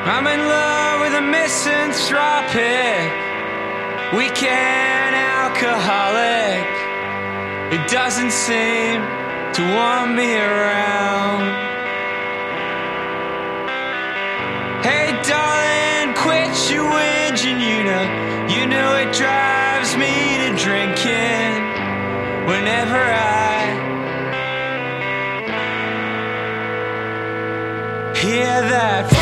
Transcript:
I'm in love with a misanthropic, weekend alcoholic. It doesn't seem to want me around. Hey darling, quit your whinging, you know it drives me to drinking whenever I hear that